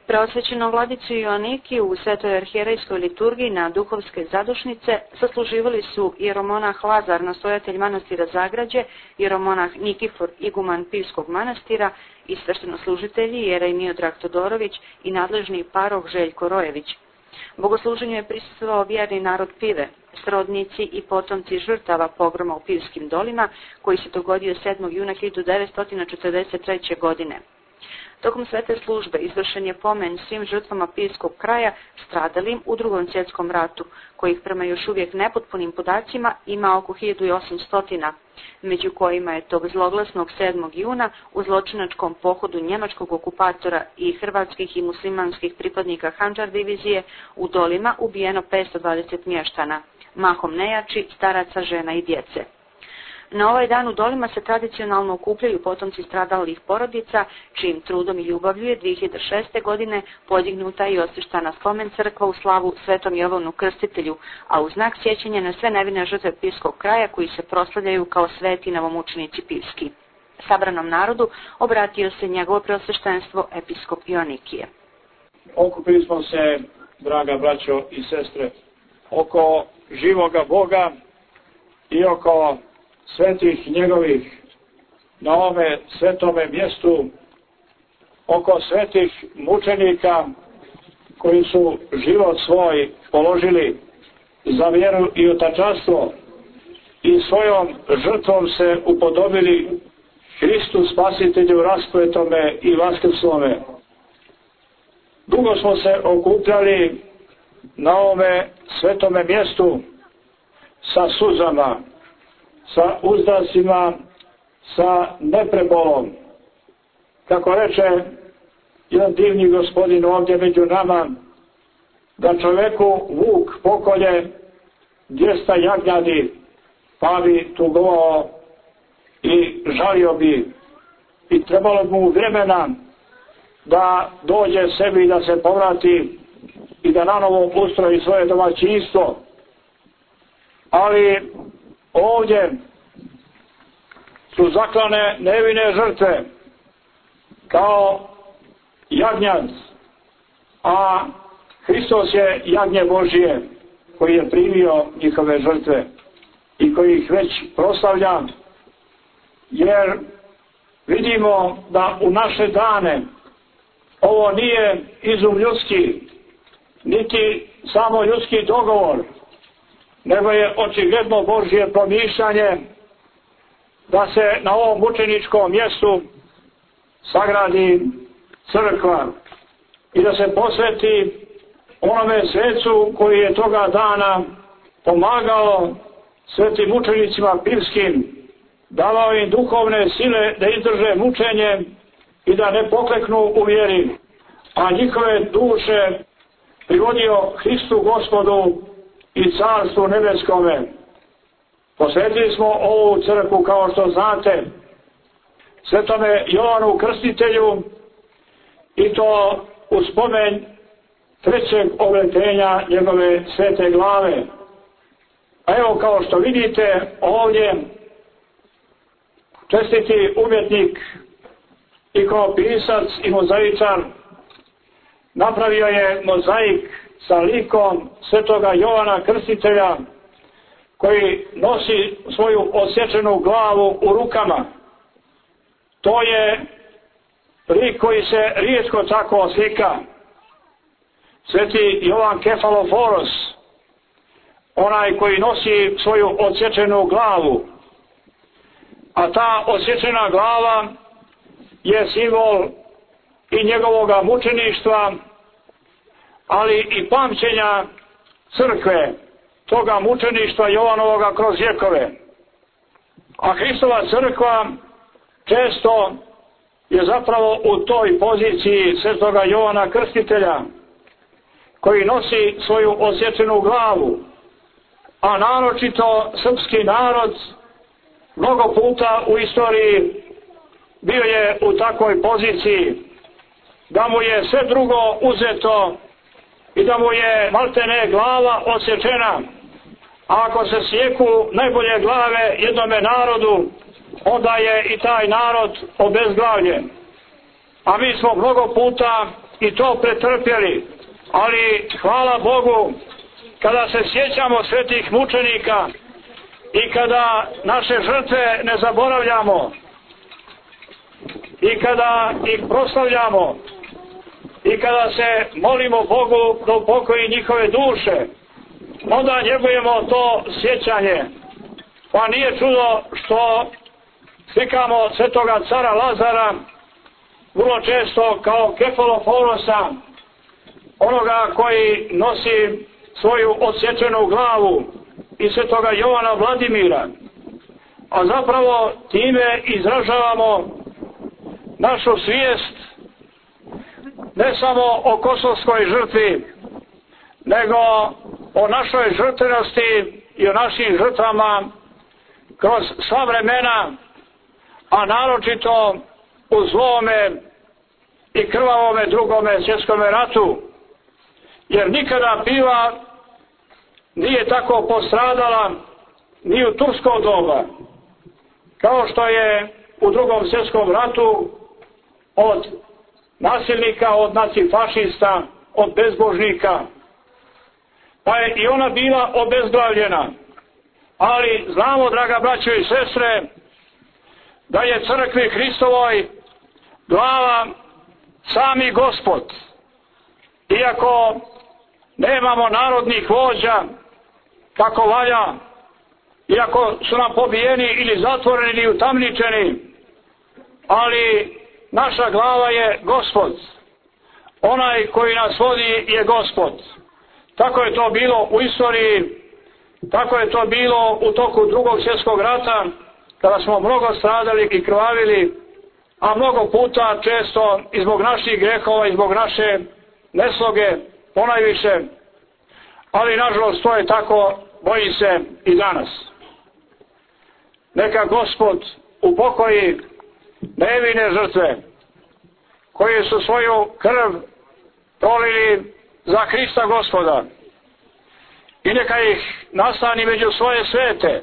Preosvećenom vladicu Joannikiju u Svetoj arhijerejskoj liturgiji na duhovske zadušnice zasluživali su jeromonah Lazar, nastojatelj manastira Zagrađe, jeromonah Nikifor, iguman Pivskog manastira i sveštenoslужitelji Jerej Miodrag Todorović i nadležni paroh Željko Rojević. Bogosluženju je prisustvovao vjerni narod Pive, srodnici i potomci žrtava pogroma u Pivskim dolima, koji se dogodio 7. juna 1943. godine. Tokom svete službe izvršen je pomen svim žrtvama Pivskog kraja stradalim u Drugom svjetskom ratu, kojih prema još uvijek nepotpunim podacima ima oko 1800, među kojima je tog zloglasnog 7. juna u zločinačkom pohodu njemačkog okupatora i hrvatskih i muslimanskih pripadnika Handžar divizije u Dolima ubijeno 520 mještana, mahom nejači, staraca, žena i djece. Na ovaj dan u Dolima se tradicionalno okupljaju potomci stradalih porodica, čijim trudom i ljubavlju je 2006. godine podignuta i osvištana spomen crkva u slavu Svetom Jovanu Krstitelju, a u znak sjećanja na sve nevine žrtve Pivskog kraja koji se proslavljaju kao sveti novomučenici Pivski. Sabranom narodu obratio se njegovo preosveštenstvo episkop Joannikije. Okupili smo se, draga braćo i sestre, oko živoga Boga i oko svetih njegovih na ovome svetome mjestu, oko svetih mučenika koji su život svoj položili za vjeru i otačanstvo i svojom žrtvom se upodobili Hristu Spasitelju raspetome i vaskrslome. Dugo smo se okupljali na ovome svetome mjestu sa suzama, sa uzdasima, sa neprebolom. Kako reče jedan divni gospodin ovdje među nama, da čovjeku vuk pokolje 200 jagnjadi, pa bi tugovao i žalio bi i trebalo mu vremena da dođe sebi i da se povrati i da nanovo ustroji svoje domaćinstvo. Ali ovdje su zaklane nevine žrtve kao jagnjad, a Hristos je jagnje Božije koji je primio njihove žrtve i koji ih već proslavlja, jer vidimo da u naše dane ovo nije izum ljudski, niti samo ljudski dogovor, nego je očigledno Božje promišljanje da se na ovom mučeničkom mjestu sagradi crkva i da se posveti onome svecu koji je toga dana pomagao svetim mučenicima pivskim, davao im duhovne sile da izdrže mučenje i da ne pokleknu u vjeri, a njihove duše privodio Hristu Gospodu i Carstvu nebeskome. Posvetili smo ovu crkvu, kao što znate, Svetome Jovanu Krstitelju, i to u spomen 3. obletenja njegove svete glave. A evo, kao što vidite ovdje, čestiti umjetnik, ikonopisac i mozaičar napravio je mozaik sa likom Svetoga Jovana Krstitelja, koji nosi svoju odsječenu glavu u rukama. To je lik koji se rijetko tako slika. Sveti Jovan Kefaloforos, onaj koji nosi svoju odsječenu glavu, a ta odsječena glava je simbol i njegovoga mučeništva, ali i pamćenja crkve, toga mučeništva Jovanovoga kroz vjekove. A Hristova crkva često je zapravo u toj poziciji Svetoga Jovana Krstitelja, koji nosi svoju odsječenu glavu, a naročito srpski narod mnogo puta u istoriji bio je u takvoj poziciji da mu je sve drugo uzeto i da mu je maltene glava odsječena. A ako se sjeku najbolje glave jednome narodu, onda je i taj narod obezglavljen. A mi smo mnogo puta i to pretrpjeli, ali hvala Bogu kada se sjećamo svetih mučenika i kada naše žrtve ne zaboravljamo i kada ih proslavljamo i kada se molimo Bogu da upokoji njihove duše, onda njegujemo to sjećanje. Pa nije čudo što slikamo svetoga cara Lazara vrlo često kao kefalopoulosa, onoga koji nosi svoju odsječenu glavu, i svetoga Jovana Vladimira, a zapravo time izražavamo našu svijest ne samo o kosovskoj žrtvi, nego o našoj žrtvenosti i o našim žrtvama kroz sva vremena, a naročito u zlome i krvavome drugome svjetskome ratu, jer nikada piva nije tako postradala ni u tursko doba, kao što je u drugom svjetskom ratu od nasilnika, od nacifašista, od bezbožnika. Pa je i ona bila obezglavljena. Ali znamo, draga braćo i sestre, da je crkvi Hristovoj glava sami Gospod. Iako nemamo narodnih vođa kako valja, iako su nam pobijeni ili zatvoreni ili utamničeni, ali naša glava je Gospod. Onaj koji nas vodi je Gospod. Tako je to bilo u istoriji, tako je to bilo u toku Drugog svjetskog rata, kada smo mnogo stradali i krvavili, a mnogo puta često i zbog naših grehova i zbog naše nesloge ponajviše, ali nažalost to je tako, boji se i danas. Neka Gospod upokoji nevine žrtve koje su svoju krv prolili za Hrista Gospoda i neka ih nastani među svoje svete,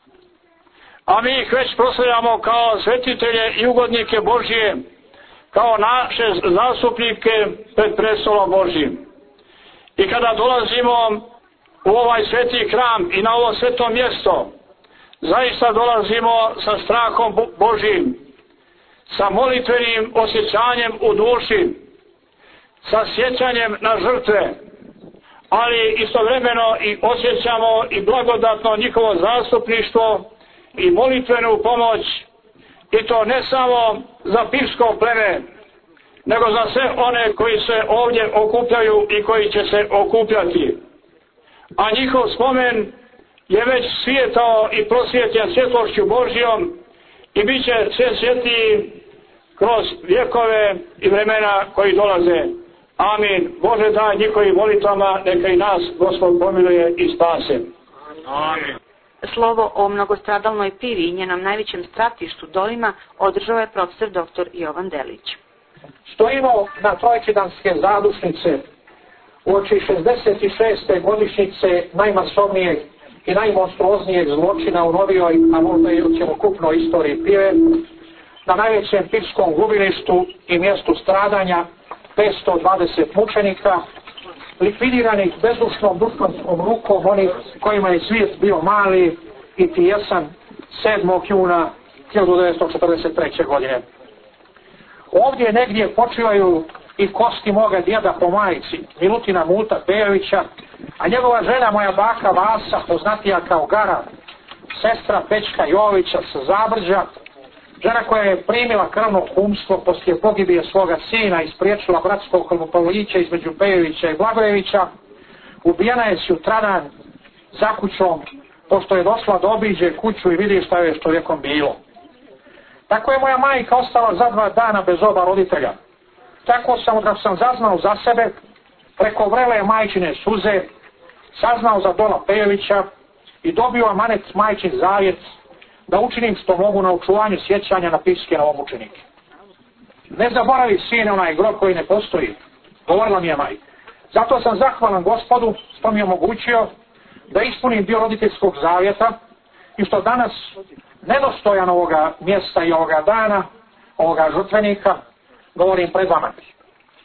a mi ih već proslavljamo kao svetitelje i ugodnike Božije, kao naše zastupnike pred prestolom Božjim. I kada dolazimo u ovaj sveti hram i na ovo sveto mjesto, zaista dolazimo sa strahom Božjim, sa molitvenim osjećanjem u duši, sa sjećanjem na žrtve, ali istovremeno i osjećamo i blagodatno njihovo zastupništvo i molitvenu pomoć, i to ne samo za pivsko pleme, nego za sve one koji se ovdje okupljaju i koji će se okupljati. A njihov spomen je već svijetao i prosvjetljen svjetlošću Božjom i bit će sve svjetliji kroz vjekove i vremena koji dolaze. Amin. Bože, daj njihovim molitvama, neka i nas Gospod pomiluje i spase. Amin. Slovo o mnogostradalnoj pivi i njenom najvećem stratištu Dolima održao je profesor dr. Jovan Delić. Stojimo na trojčidanske zadušnice uoči 66. godišnjice najmasovnijeg i najmonstruoznijeg zločina u novijoj, a možda i u cjelokupnoj istoriji pive, na najvećem pivskom gubilištu i mjestu stradanja 520 mučenika, likvidiranih bezdušnom dušmanskom rukom onih kojima je svijet bio mali i tijesan 7. juna 1943. godine. Ovdje negdje počivaju i kosti moga djeda po majici, Milutina Muta Pejovića, a njegova žena, moja baka Vasa, poznatija kao Gara, sestra Pečka Jovića sa Zabrđa, žena koja je primila krvno kumstvo poslije pogibije svoga sina i spriječila bratskog krvoprolića između Pejovića i Blagojevića, ubijena je sutradan za kućom, pošto je došla da obiđe kuću i vidi šta je s čovjekom bilo. Tako je moja majka ostala za 2 dana bez oba roditelja. Tako sam, da sam zaznao za sebe, preko vrele majčine suze, saznao za Dola Pejovića i dobio amanet majčin zavjet da učinim što mogu na očuvanju sjećanja na pivske novomučenike. Ne zaboravi, sine, onaj grob koji ne postoji, govorila mi je majka. Zato sam zahvalan Gospodu što mi je omogućio da ispunim dio roditeljskog zavjeta i što danas nedostojan ovoga mjesta i ovoga dana, ovoga žrtvenika, govorim pred vama.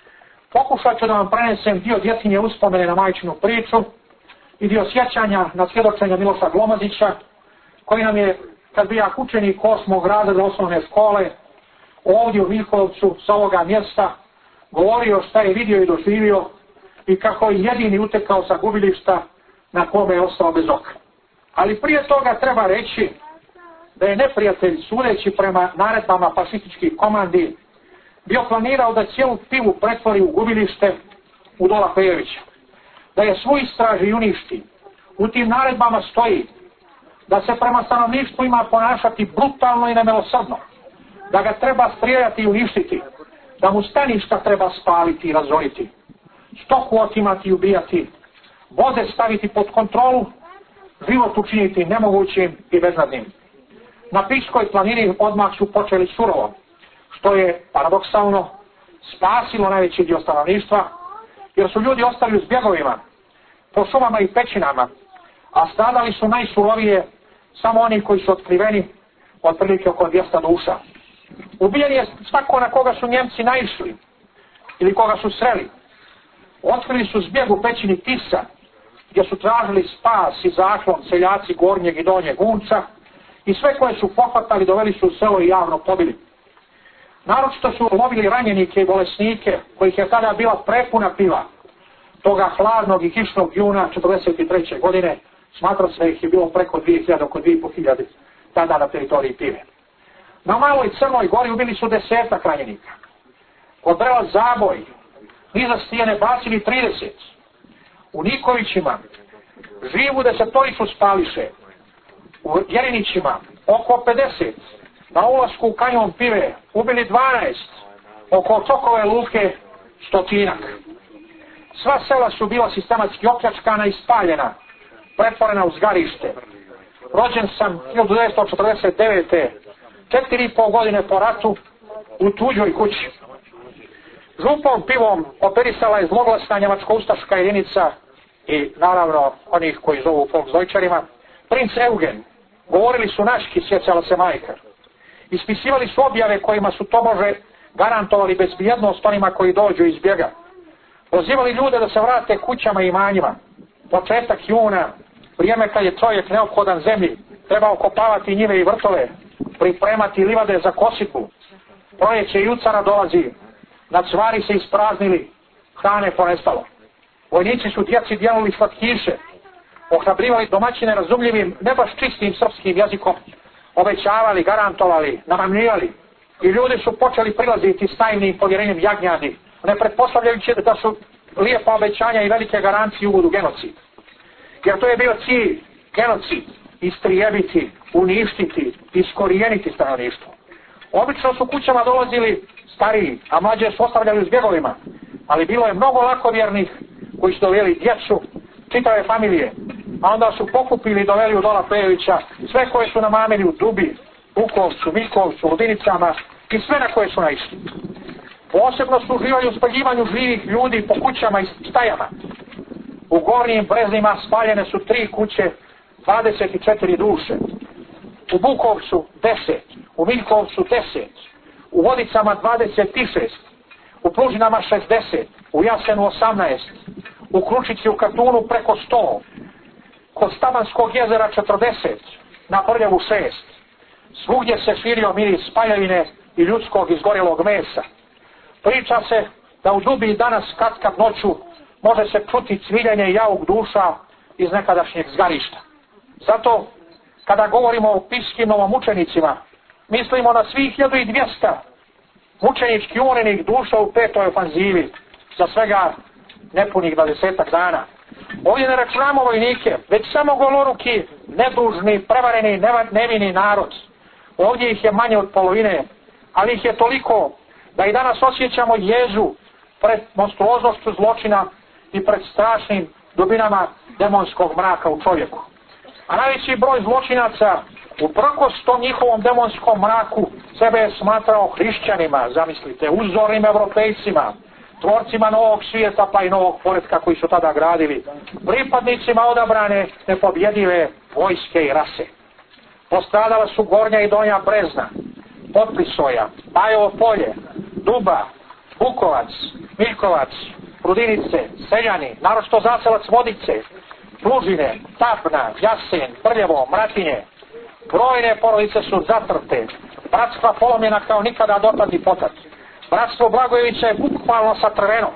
Pokušat ću da vam prenesem dio djetinje uspomene na majčinu priču i dio sjećanja na svjedočenje Miloša Glomazića, koji nam je, kad bi jak učenik 8. razreda osnovne škole, ovdje u Miljkovcu sa ovoga mjesta, govorio šta je vidio i doživio i kako je jedini utekao sa gubilišta na kome je ostao bez oka. Ali prije toga treba reći da je neprijatelj, sudeći prema naredbama fašističkih komandi, bio planirao da cijelu Pivu pretvori u gubilište u Dola Pejovića, da je svu istraži i uništi. U tim naredbama stoji da se prema stanovništvu ima ponašati brutalno i nemilosrdno, da ga treba strijeljati i uništiti, da mu staništa treba spaliti i razoriti, stoku otimati i ubijati, vode staviti pod kontrolu, život učiniti nemogućim i beznadnim. Na Piškoj planini odmah su počeli surovo, što je paradoksalno spasilo najveći dio stanovništva, jer su ljudi ostali u zbjegovima, po šumama i pećinama, a stradali su najsurovije samo oni koji su otkriveni, otprilike oko 200 duša. Ubijen je svako na koga su Njemci naišli ili koga su sreli. Otkrili su zbjeg u pećini Tisa, gdje su tražili spas i zaklon seljaci Gornjeg i Donjeg Unca, i sve koje su pohvatali doveli su u selo i javno pobili. Naročito su lovili ranjenike i bolesnike, kojih je tada bila prepuna Piva. Toga hladnog i kišnog juna 1943. godine smatra se da ih je bilo preko 2000, oko 2500 tada na teritoriji Pive. Na Maloj Crnoj Gori ubili su 10 ranjenika. Kod Brela Zaboj, niza Stijene bacili 30. U Nikovićima živu 10 spališe. U Jerinićima oko 50. Na ulasku u kanjon Pive ubili 12. Oko Čokove luke 100. Sva sela su bila sistematski opljačkana i spaljena, pretvorena u zgarište. Rođen sam 1949. 4,5 godine po ratu u tuđoj kući. Župom Pivom operisala je zloglasna njemačko-ustaška jedinica i naravno onih koji zovu Volksdeutcherima, princ Eugen. Govorili su naški, sjećala se majka. Ispisivali su objave kojima su tobože garantovali bezbjednost onima koji dođu iz bjega. Pozivali ljude da se vrate kućama i imanjima. Početak juna, vrijeme kad je čovjek neophodan zemlji, treba okopavati njive i vrtove, pripremati livade za kositbu. Proljeće jucara dolazi, nacvari se ispraznili, hrane ponestalo. Vojnici su djeci dijelili slatkiše, ohrabrivali domaćine razumljivim, ne baš čistim srpskim jezikom, obećavali, garantovali, namamljivali, i ljudi su počeli prilaziti s tajnim povjerenjem jagnjadi, ne pretpostavljajući da su lijepa obećanja i velike garancije uvodu genocid. Jer to je bio cilj, genocid, istrijebiti, uništiti, iskorijeniti stanovništvo. Obično su kućama dolazili stariji, a mlađe su ostavljali u zbjegovima, ali bilo je mnogo lakovjernih koji su doveli djecu, čitave familije, a onda su pokupili i doveli u Dola Pejovića sve koje su namamili u Dubi, Bukovcu, Miljkovcu, Ludinicama i sve na koje su naišli. Posebno su uživali u spaljivanju živih ljudi po kućama i stajama. U Gornjim Breznima spaljene su 3 kuće, 24 duše. U Bukovcu 10, u Miljkovcu 10, u Vodicama 26, u Plužinama 60, u Jasenu 18, u Kručici u Katunu preko 100, kod Stabanskog jezera 40, na Prljavu 6. Svugdje se širio miris spaljevine i ljudskog izgorjelog mesa. Priča se da u Dubi danas katkad noću može se čuti cviljenje i jauk duša iz nekadašnjeg zgarišta. Zato, kada govorimo o piškim novomučenicima, mislimo na svih 1200 mučenički umorenih duša u 5. ofanzivi za svega nepunih 20 dana. Ovdje ne računamo vojnike, već samo goloruki, nedužni, prevareni, nevini narod. Ovdje ih je manje od polovine, ali ih je toliko da i danas osjećamo jezu pred monstruoznošću zločina i pred strašnim dubinama demonskog mraka u čovjeku. A najveći broj zločinaca, uprkos tom njihovom demonskom mraku, sebe je smatrao hrišćanima, zamislite, uzornim evropejcima, tvorcima novog svijeta pa i novog poretka koji su tada gradili, pripadnicima odabrane nepobjedive vojske i rase. Postradala su Gornja i Donja Brezna, Potpisoja, Bajevo polje, Duba, Bukovac, Miljkovac, Rudinice, Seljani, naročito Zaselac Vodice, Plužine, Tapna, Jasen, Prljevo, Mratinje. Brojne porodice su zatrte, bratstva polomljena kao nikada dotad i potad. Bratstvo Blagojevića je bukvalno satrveno.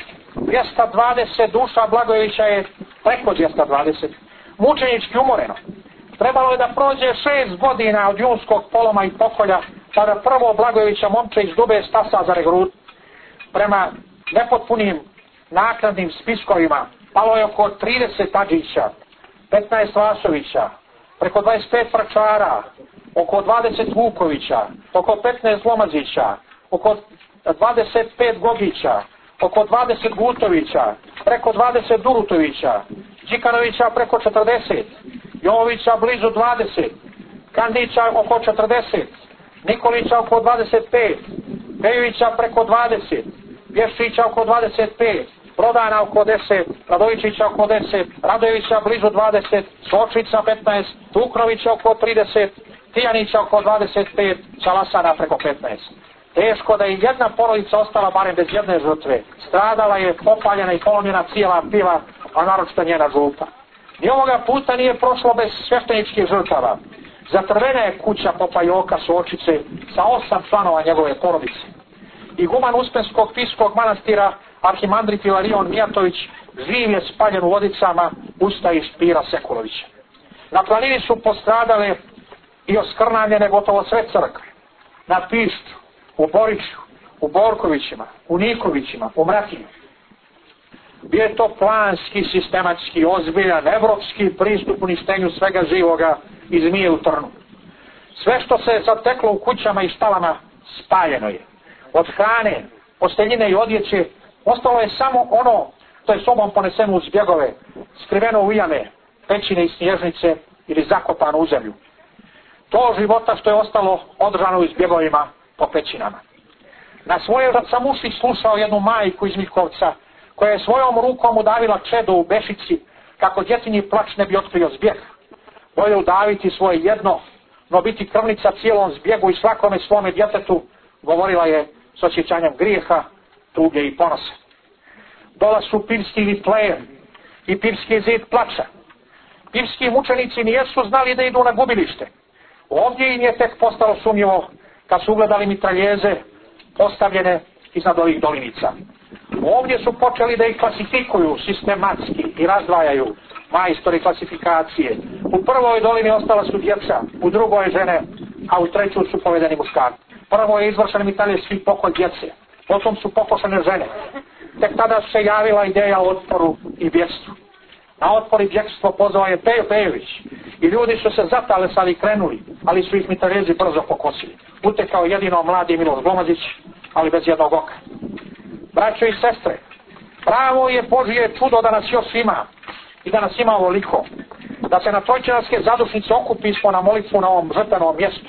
220 duša Blagojevića je preko 220. Mučenički umoreno. Trebalo je da prođe 6 godina od junskog poloma i pokolja, pa da prvo Blagojevića momče iz Dube stasa za regrut. Prema nepotpunim naknadnim spiskovima palo je oko 30 Adžića, 15 Vasovića, preko 25 Pračara, oko 20 Vukovića, oko 15 Lomazića, oko 25 Gogića, oko 20 Gutovića, preko 20 Durutovića, Đikanovića preko 40, Jovovića blizu 20, Kandića oko 40, Nikolića oko 25, Pejovića preko 20, Vješčića oko 25, Brodana oko 10, Radovičića oko 10, Radojevića blizu 20, Sočica 15, Tuknovića oko 30, Tijanića oko 25, Čalasana preko 15. Teško da je jedna porodica ostala barem bez jedne žrtve. Stradala je popaljena i polomljena cijela piva, a naročito njena župa. Ni ovoga puta nije prošlo bez svešteničkih žrtava. Zatrvena je kuća popa Joka Sočice sa 8 članova njegove porodice. Iguman Uspenskog piskog manastira arhimandrit Ilarion Mijatović živ je spaljen u Vodicama usta i Špira Sekulovića. Na planini su postradale i oskrnavljene gotovo sve crkve. Na Pištu, u Boriću, u Borkovićima, u Nikovićima, u Mratinju. Bio je to planski, sistematski, ozbiljan, evropski pristup uništenju svega živoga i zmije u trnu. Sve što se zateklo u kućama i štalama spaljeno je. Od hrane, posteljine i odjeće ostalo je samo ono što je sobom poneseno uz bjegove, skriveno u jame, pećine i snježnice ili zakopano u zemlju. To života što je ostalo održano u izbjegovima po pećinama. Na svoje vrat sam uši slušao jednu majku iz Miljkovca koja je svojom rukom udavila čedo u bešici kako djetinji plač ne bi otkrio zbjeg. Bolje udaviti svoje jedno, no biti krvnica cijelom zbjegu i svakome svome djetetu, govorila je s osjećanjem grijeha, tuge i ponosa. Dola su Pivski Vitlejem i Pivski zid plača. Pivski mučenici nijesu znali da idu na gubilište. Ovdje im je tek postalo sumnjivo kad su ugledali mitraljeze postavljene iznad ovih dolinica. Ovdje su počeli da ih klasifikuju sistematski i razdvajaju majstori klasifikacije. U prvoj dolini ostala su djeca, u drugoj žene, a u treću su povedeni muškarci. Prvo je izvršen mitraljski pokolj djece, potom su pokošene žene. Tek tada se javila ideja o otporu i bjekstvu. Na otpor i bjekstvo pozvao je Pejo Pejović i ljudi su se zatalesali i krenuli, ali su ih mitraljezi brzo pokosili. Utekao jedino mladi Miloš Glomazić, ali bez jednog oka. Braćo i sestre, pravo je Božje čudo da nas još ima i da nas ima ovoliko. Da se na trojčanske zadušnice okupismo na molitvu na ovom žrtvenom mjestu.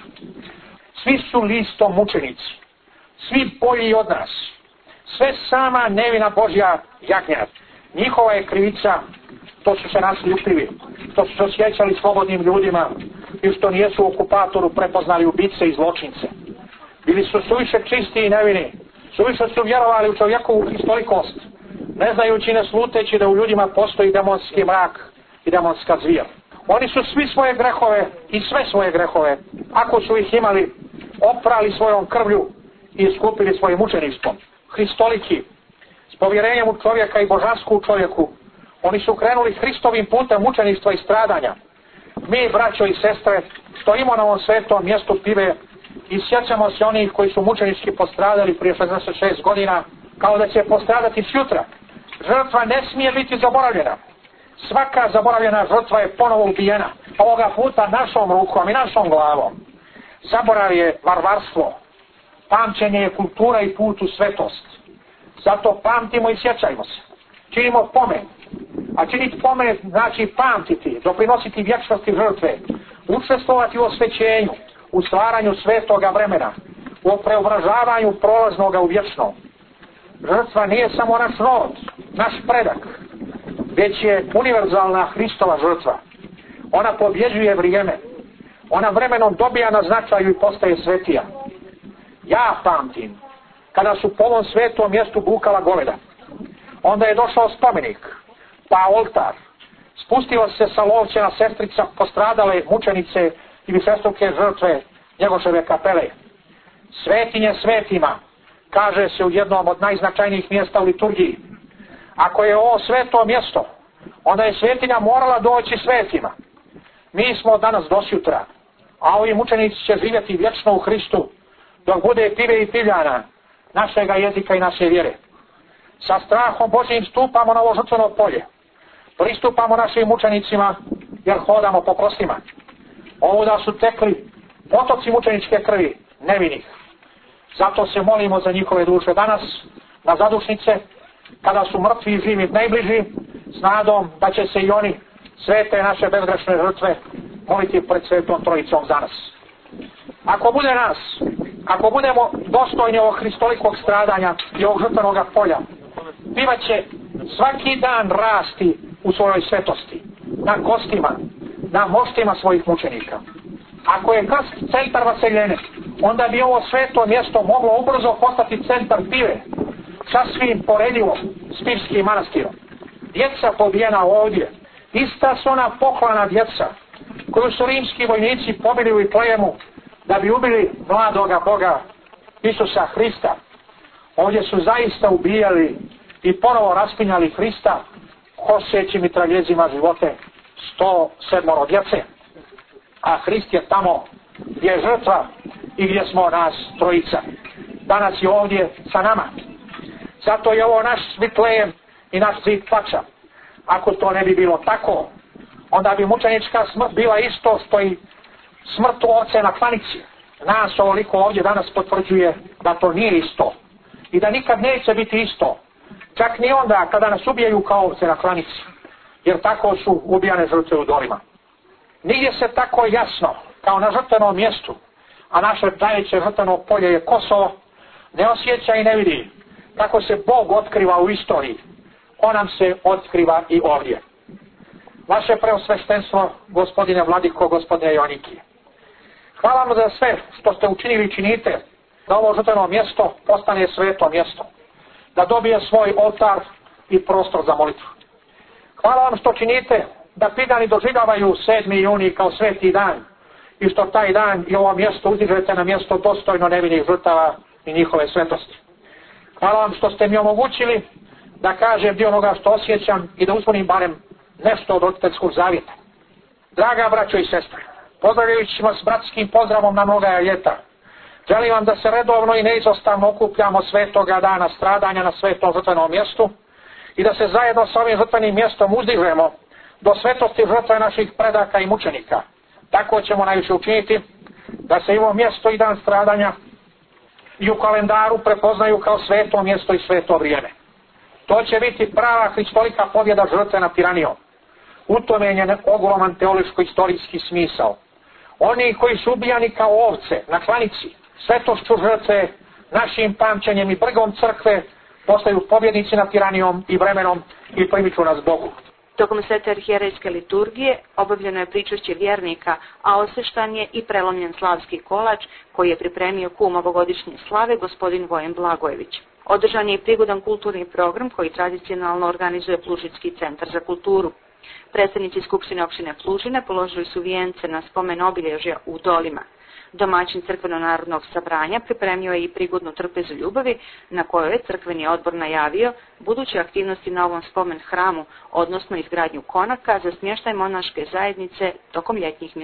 Svi su listom mučenici, svi bolji od nas, sve sama nevina Božja jagnjad. Njihova je krivica to su se našli uplivi, što su se osjećali slobodnim ljudima i što nijesu okupatoru prepoznali ubice i zločince. Bili su suviše čisti i nevini, suviše su vjerovali u čovjekovu historikost, ne znajući, ne sluteći da u ljudima postoji demonski mrak i demonska zvijer. Oni su svi svoje grehove i sve svoje grehove, ako su ih imali, oprali svojom krvlju i iskupili svojim mučeništvom. Hristoliki, s povjerenjem u čovjeka i božansku u čovjeku, oni su krenuli Hristovim putem mučeništva i stradanja. Mi, braćo i sestre, stojimo na ovom svetom mjestu pive i sjećamo se onih koji su mučenički postradali prije 66 godina, kao da će postradati sutra. Žrtva ne smije biti zaboravljena. Svaka zaboravljena žrtva je ponovo ubijena, ovoga puta našom rukom i našom glavom. Zaborav je varvarstvo, pamćenje je kultura i put u svetost. Zato pamtimo i sjećajmo se. Činimo pomen. A činiti pomen znači pamtiti, doprinositi vječnosti žrtve, učestvovati u osvećenju, u stvaranju svetoga vremena, u preobražavanju prolaznoga u vječno. Žrtva nije samo naš rod, naš predak, već je univerzalna Hristova žrtva. Ona pobjeđuje vrijeme. Ona vremenom dobija na značaju i postaje svetija. Ja pamtim, kada su po ovom svetom mjestu bukala goveda. Onda je došao spomenik, pa oltar. Spustila se sa lovčena sestrica postradale mučenice i višestruke žrtve Njegoševe kapele. Svetinje svetima, kaže se u jednom od najznačajnijih mjesta u liturgiji. Ako je ovo sveto mjesto, onda je svetinja morala doći svetima. Mi smo danas do sutra, a ovi mučenici će živjeti vječno u Hristu, dok bude pive i pivljana našega jezika i naše vjere. Sa strahom Božjim stupamo na ovo žrtveno polje. Pristupamo našim mučenicima, jer hodamo po prostima. Ovuda su tekli potoci mučeničke krvi, nevinih. Zato se molimo za njihove duše danas, na zadušnice, kada su mrtvi i živi najbliži, s nadom da će se i oni, svete naše bezgrešne žrtve, moliti pred Svetom Trojicom za nas. Ako bude nas, ako budemo dostojni ovog hristolikog stradanja i ovog žrtvenog polja, biva će svaki dan rasti u svojoj svetosti, na kostima, na moštima svojih mučenika. Ako je krst centar vaseljene, onda bi ovo sveto mjesto moglo ubrzo postati centar pive, sasvim poredivo s pivskim manastirom. Djeca pobijena ovdje, ista su ona poklana djeca, koju su rimski vojnici pobili u Vitlejemu, da bi ubili mladoga Boga Isusa Hrista. Ovdje su zaista ubijali i ponovo raspinjali Hrista, koseći mitraljezima živote 107 djece. A Hrist je tamo gdje je žrtva i gdje smo nas trojica. Danas je ovdje sa nama. Zato je ovo naš Vitlejem i naš zid plača. Ako to ne bi bilo tako, onda bi mučenička smrt bila isto što i smrt ovce na klanici. Nas ovoliko ovdje danas potvrđuje da to nije isto i da nikad neće biti isto. Čak ni onda kada nas ubijaju kao ovce na klanici, jer tako su ubijane žrtve u dolima. Nigdje se tako jasno kao na žrtvenom mjestu, a naše najveće žrtveno polje je Kosovo, ne osjeća i ne vidi kako se Bog otkriva u istoriji. On nam se otkriva i ovdje. Vaše preosveštenstvo, gospodine Vladiko, gospodine Joannikije, hvala vam za sve što ste učinili i činite da ovo žrtveno mjesto postane sveto mjesto, da dobije svoj oltar i prostor za molitvu. Hvala vam što činite da pigani doživljavaju 7. juni kao sveti dan i što taj dan i ovo mjesto uzdižete na mjesto dostojno nevinih žrtava i njihove svetosti. Hvala vam što ste mi omogućili da kažem dio onoga što osjećam i da uzvonim barem nešto od roditeljskog zavjeta. Draga braćo i sestre, pozdravljajući vas bratskim pozdravom na mnoga ljeta, želim vam da se redovno i neizostavno okupljamo svetoga dana stradanja na svetom žrtvenom mjestu i da se zajedno sa ovim žrtvenim mjestom uzdižemo do svetosti žrtve naših predaka i mučenika. Tako ćemo najviše učiniti da se i ovo mjesto i dan stradanja i u kalendaru prepoznaju kao sveto mjesto i sveto vrijeme. To će biti prava hristolika pobjeda žrtve nad tiranijom. U tome je ogroman teološko-istorijski smisao. Oni koji su ubijani kao ovce na klanici, svetošću žrtve, našim pamćenjem i brgom crkve, postaju pobjednici nad tiranijom i vremenom i primiču nas Bogu. Tokom svete arhijerejske liturgije obavljeno je pričešće vjernika, a osveštan je i prelomljen slavski kolač koji je pripremio kum ovogodišnje slave gospodin Vojen Blagojević. Održan je i prigodan kulturni program koji tradicionalno organizuje Plužinski centar za kulturu. Predstavnici Skupštine opštine Plužine položili su vijence na spomen obilježja u Dolima. Domaćin crkveno-narodnog sabranja pripremio je i prigodnu trpezu ljubavi na kojoj je crkveni odbor najavio buduće aktivnosti na ovom spomen hramu, odnosno izgradnju konaka za smještaj monaške zajednice tokom ljetnjih mjeseci.